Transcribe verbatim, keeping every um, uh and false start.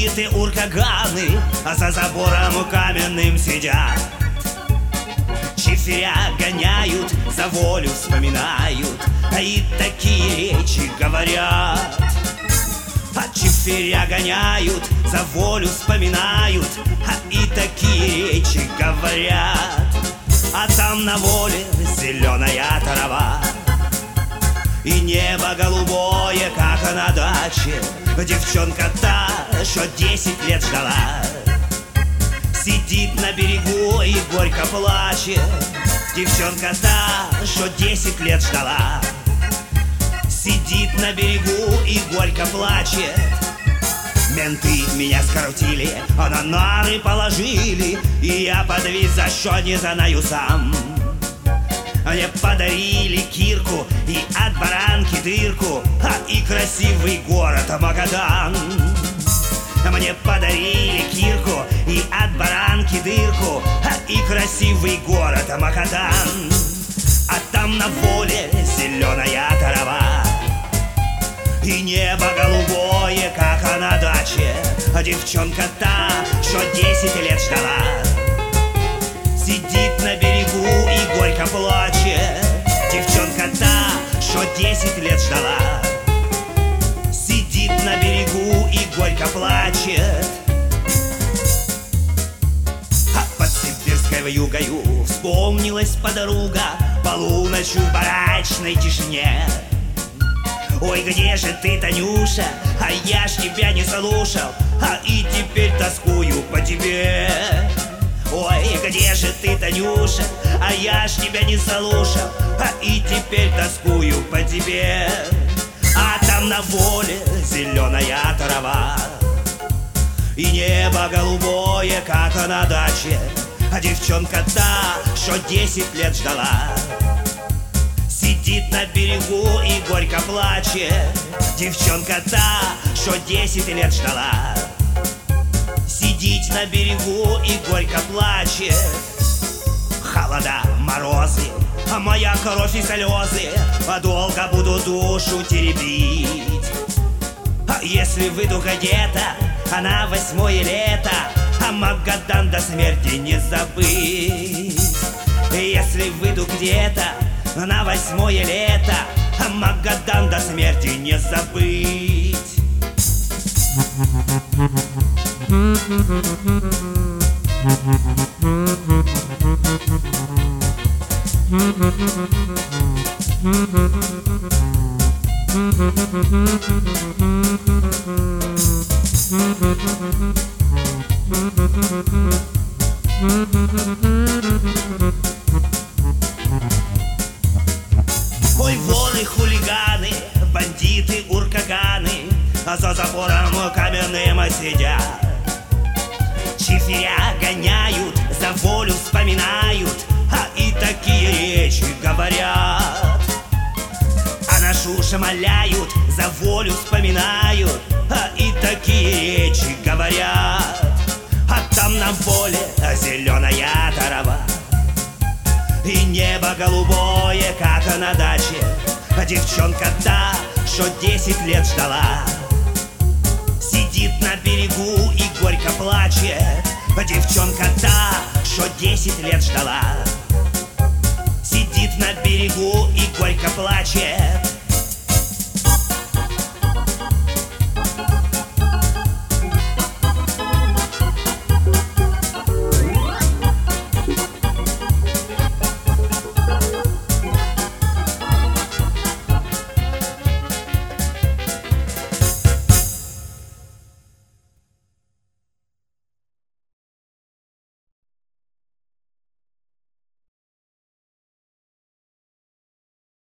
Бандиты, уркаганы, а за забором каменным сидят. Чиферя гоняют, за волю вспоминают, а и такие речи говорят. А чиферя гоняют, за волю вспоминают, а и такие речи говорят. А там на воле зеленая трава и небо голубое, как на даче. Девчонка та, что десять лет ждала, сидит на берегу и горько плачет. Девчонка та, что десять лет ждала, сидит на берегу и горько плачет. Менты меня скрутили, а на нары положили, и я подвис, за что не знаю сам. Мне подарили кирку и от баранки дырку, а и красивый город Магадан. Мне подарили кирку и от баранки дырку, а и красивый город Магадан. А там на воле зеленая трава и небо голубое, как на даче. А девчонка та, что десять лет ждала, сидит на берегу и горько плачет. Девчонка та, что десять лет ждала, сидит на берегу и горько плачет. А под сибирской вьюгою вспомнилась подруга полуночью в барачной тишине. Ой, где же ты, Танюша, а я ж тебя не слушал, а и теперь тоскую по тебе. Ой, где же ты, Танюша, а я ж тебя не слушал, а и теперь тоскую по тебе. А там на воле зеленая трава и небо голубое, как на даче. А девчонка та, что десять лет ждала, сидит на берегу и горько плачет. Девчонка та, что десять лет ждала, сидит на берегу и горько плачет. Холода, морозы, а моя кровь и слезы подолго буду душу теребить. А если выйду где-то, а на восьмое лето, а Магадан до смерти не забыть. Если выйду где-то на восьмое лето, а Магадан до смерти не забыть. Ой, воры, хулиганы, бандиты, уркаганы, а за забором каменным сидят. Чиферя гоняют, за волю вспоминают, а и такие речи говорят. А нашу шамаляют, за волю вспоминают, а и такие речи говорят. А там на воле зеленая трава и небо голубое, как на даче. А девчонка та, что десять лет ждала, сидит на берегу и горько плачет. А девчонка та, что десять лет ждала, сидит на берегу и горько плачет.